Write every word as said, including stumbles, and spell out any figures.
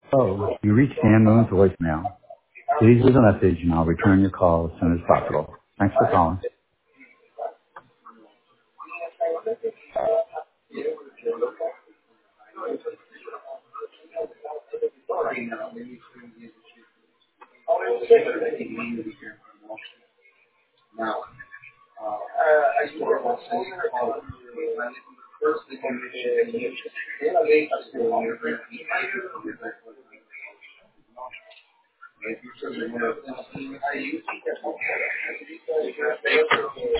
Oh, you reached Dan Moon's voicemail. Please leave a message and I'll return your call as soon as possible. Thanks for calling.